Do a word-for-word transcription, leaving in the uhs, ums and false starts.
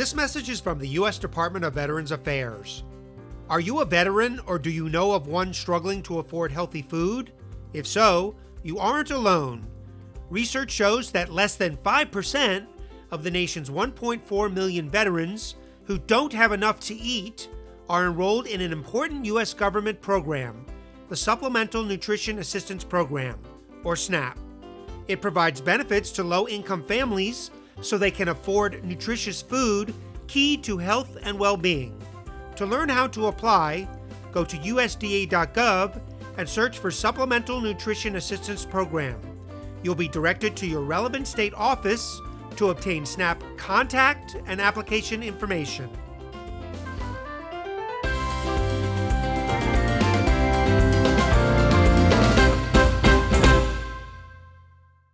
This message is from the U S Department of Veterans Affairs. Are you a veteran or do you know of one struggling to afford healthy food? If so, you aren't alone. Research shows that less than five percent of the nation's one point four million veterans who don't have enough to eat are enrolled in an important U S government program, the Supplemental Nutrition Assistance Program, or SNAP. It provides benefits to low-income families so they can afford nutritious food key to health and well-being. To learn how to apply, go to U S D A dot gov and search for Supplemental Nutrition Assistance Program. You'll be directed to your relevant state office to obtain SNAP contact and application information.